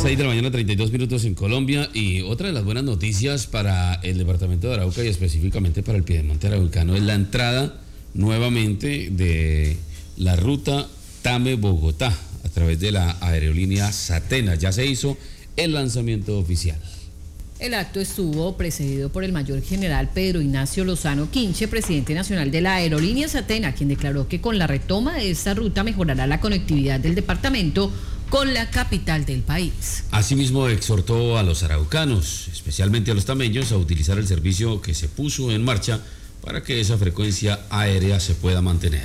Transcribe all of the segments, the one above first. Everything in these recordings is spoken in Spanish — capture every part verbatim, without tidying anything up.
seis de la mañana, treinta y dos minutos en Colombia. Y otra de las buenas noticias para el departamento de Arauca y específicamente para el piedemonte araucano es la entrada nuevamente de la ruta Tame-Bogotá a través de la aerolínea Satena. Ya se hizo el lanzamiento oficial. El acto estuvo precedido por el mayor general Pedro Ignacio Lozano Quinche, presidente nacional de la aerolínea Satena, quien declaró que con la retoma de esta ruta mejorará la conectividad del departamento con la capital del país. Asimismo, exhortó a los araucanos, especialmente a los tameños, a utilizar el servicio que se puso en marcha para que esa frecuencia aérea se pueda mantener.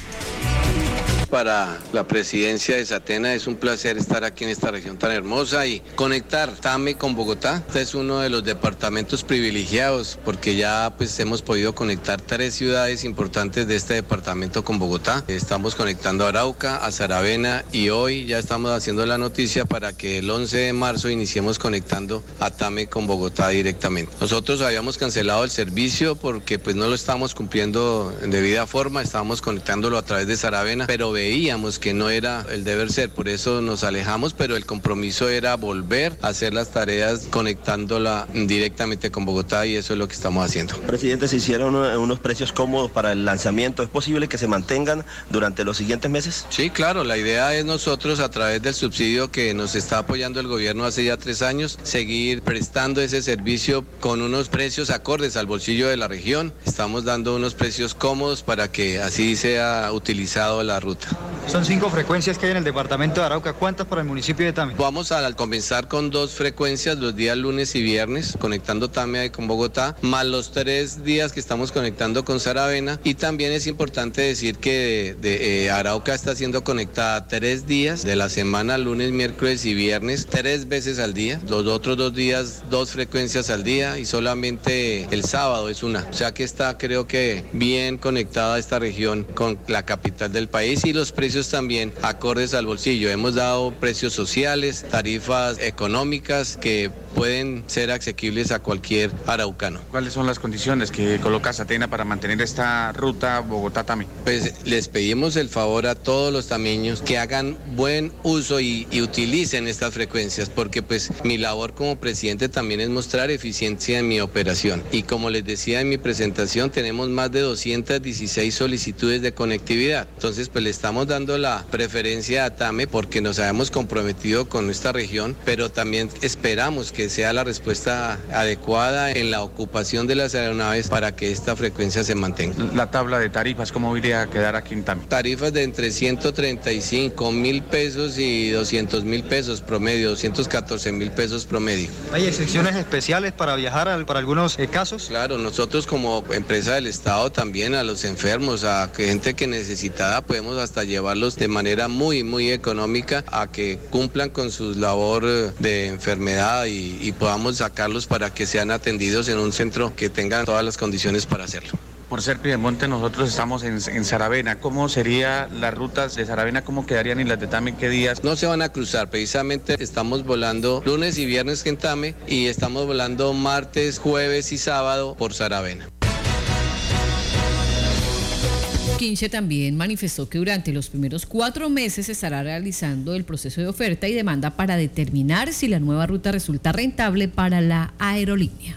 Para la presidencia de Satena es un placer estar aquí en esta región tan hermosa y conectar Tame con Bogotá. Este es uno de los departamentos privilegiados porque ya pues hemos podido conectar tres ciudades importantes de este departamento con Bogotá. Estamos conectando a Arauca, a Saravena y hoy ya estamos haciendo la noticia para que el once de marzo iniciemos conectando a Tame con Bogotá directamente. Nosotros habíamos cancelado el servicio porque pues no lo estábamos cumpliendo en debida forma, estábamos conectándolo a través de Saravena, pero veíamos que no era el deber ser, por eso nos alejamos, pero el compromiso era volver a hacer las tareas conectándola directamente con Bogotá y eso es lo que estamos haciendo. Presidente, se hicieron unos precios cómodos para el lanzamiento, ¿es posible que se mantengan durante los siguientes meses? Sí, claro, la idea es nosotros a través del subsidio que nos está apoyando el gobierno hace ya tres años, seguir prestando ese servicio con unos precios acordes al bolsillo de la región, estamos dando unos precios cómodos para que así sea utilizado la ruta. Son cinco frecuencias que hay en el departamento de Arauca. ¿Cuántas para el municipio de Tame? Vamos a comenzar con dos frecuencias los días lunes y viernes, conectando Tame con Bogotá, más los tres días que estamos conectando con Saravena. Y también es importante decir que de, de, eh, Arauca está siendo conectada tres días de la semana, lunes, miércoles y viernes, tres veces al día. Los otros dos días, dos frecuencias al día y solamente el sábado es una. O sea que está, creo que, bien conectada esta región con la capital del país y los precios también acordes al bolsillo. Hemos dado precios sociales, tarifas económicas que pueden ser asequibles a cualquier araucano. ¿Cuáles son las condiciones que coloca Satena para mantener esta ruta Bogotá-Tame? Pues les pedimos el favor a todos los tameños que hagan buen uso y, y utilicen estas frecuencias, porque pues mi labor como presidente también es mostrar eficiencia en mi operación. Y como les decía en mi presentación, tenemos más de doscientas dieciséis solicitudes de conectividad. Entonces pues le estamos dando la preferencia a Tame porque nos habíamos comprometido con esta región, pero también esperamos que sea la respuesta adecuada en la ocupación de las aeronaves para que esta frecuencia se mantenga. La tabla de tarifas, ¿cómo iría a quedar aquí en Tame? Tarifas de entre ciento treinta y cinco mil pesos y doscientos mil pesos promedio, doscientos catorce mil pesos promedio. ¿Hay excepciones especiales para viajar al, para algunos eh, casos? Claro, nosotros como empresa del Estado también a los enfermos, a gente que necesitada, podemos hasta llevarlos de manera muy, muy económica a que cumplan con su labor de enfermedad y, y podamos sacarlos para que sean atendidos en un centro que tenga todas las condiciones para hacerlo. Por ser Piedemonte, nosotros estamos en, en Saravena. ¿Cómo serían las rutas de Saravena? ¿Cómo quedarían y las de Tame? ¿Qué días? No se van a cruzar. Precisamente estamos volando lunes y viernes en Tame y estamos volando martes, jueves y sábado por Saravena. Quinche también manifestó que durante los primeros cuatro meses se estará realizando el proceso de oferta y demanda para determinar si la nueva ruta resulta rentable para la aerolínea.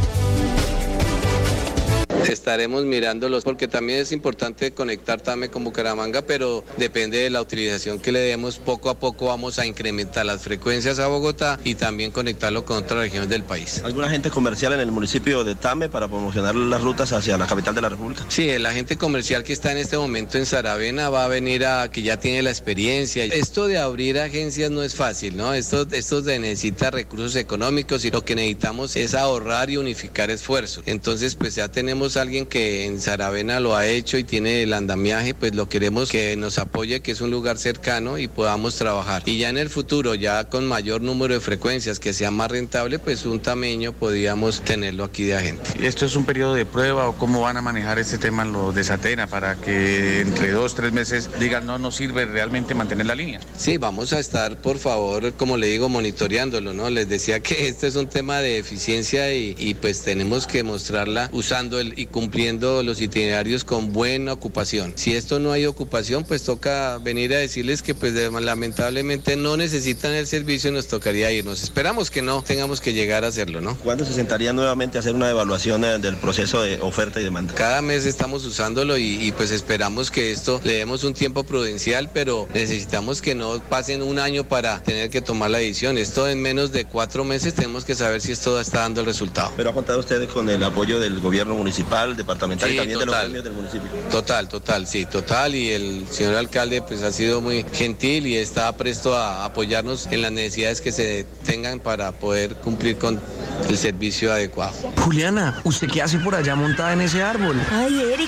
Estaremos mirándolos porque también es importante conectar Tame con Bucaramanga, pero depende de la utilización que le demos. Poco a poco vamos a incrementar las frecuencias a Bogotá y también conectarlo con otras regiones del país. ¿Algún agente comercial en el municipio de Tame para promocionar las rutas hacia la capital de la República? Sí, el agente comercial que está en este momento en Saravena va a venir a que ya tiene la experiencia. Esto de abrir agencias no es fácil, ¿no? Esto, esto necesita recursos económicos y lo que necesitamos es ahorrar y unificar esfuerzos. Entonces, pues ya tenemos alguien que en Saravena lo ha hecho y tiene el andamiaje, pues lo queremos que nos apoye, que es un lugar cercano y podamos trabajar. Y ya en el futuro, ya con mayor número de frecuencias, que sea más rentable, pues un tameño podríamos tenerlo aquí de agente. ¿Esto es un periodo de prueba o cómo van a manejar este tema los de Satena para que entre dos, tres meses digan no nos sirve realmente mantener la línea? Sí, vamos a estar, por favor, como le digo, monitoreándolo, ¿no? Les decía que este es un tema de eficiencia y, y pues tenemos que mostrarla usando el y y cumpliendo los itinerarios con buena ocupación. Si esto no hay ocupación, pues toca venir a decirles que pues lamentablemente no necesitan el servicio y nos tocaría irnos. Esperamos que no tengamos que llegar a hacerlo, ¿no? ¿Cuándo se sentaría nuevamente a hacer una evaluación del proceso de oferta y demanda? Cada mes estamos usándolo y, y pues esperamos que esto le demos un tiempo prudencial, pero necesitamos que no pasen un año para tener que tomar la decisión. Esto en menos de cuatro meses tenemos que saber si esto está dando el resultado. Pero ha contado usted con el apoyo del gobierno municipal, departamental, sí, y también total, de los gremios del municipio. Total, total, sí, total, y el señor alcalde pues ha sido muy gentil y está presto a apoyarnos en las necesidades que se tengan para poder cumplir con el servicio adecuado. Juliana, ¿usted qué hace por allá montada en ese árbol? Ay, Eric.